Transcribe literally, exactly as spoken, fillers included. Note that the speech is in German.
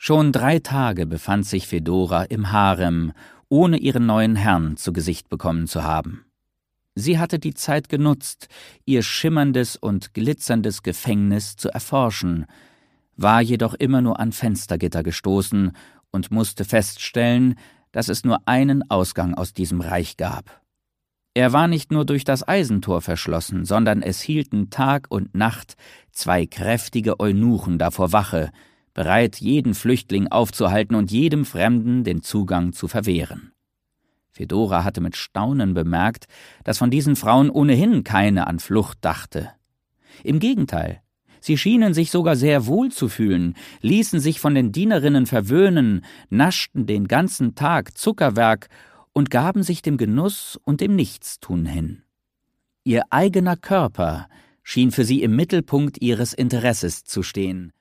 Schon drei Tage befand sich Fedora im Harem, ohne ihren neuen Herrn zu Gesicht bekommen zu haben. Sie hatte die Zeit genutzt, ihr schimmerndes und glitzerndes Gefängnis zu erforschen, war jedoch immer nur an Fenstergitter gestoßen und musste feststellen, dass es nur einen Ausgang aus diesem Reich gab. Er war nicht nur durch das Eisentor verschlossen, sondern es hielten Tag und Nacht zwei kräftige Eunuchen davor Wache, bereit, jeden Flüchtling aufzuhalten und jedem Fremden den Zugang zu verwehren. Fedora hatte mit Staunen bemerkt, dass von diesen Frauen ohnehin keine an Flucht dachte. Im Gegenteil, sie schienen sich sogar sehr wohl zu fühlen, ließen sich von den Dienerinnen verwöhnen, naschten den ganzen Tag Zuckerwerk und gaben sich dem Genuss und dem Nichtstun hin. Ihr eigener Körper schien für sie im Mittelpunkt ihres Interesses zu stehen,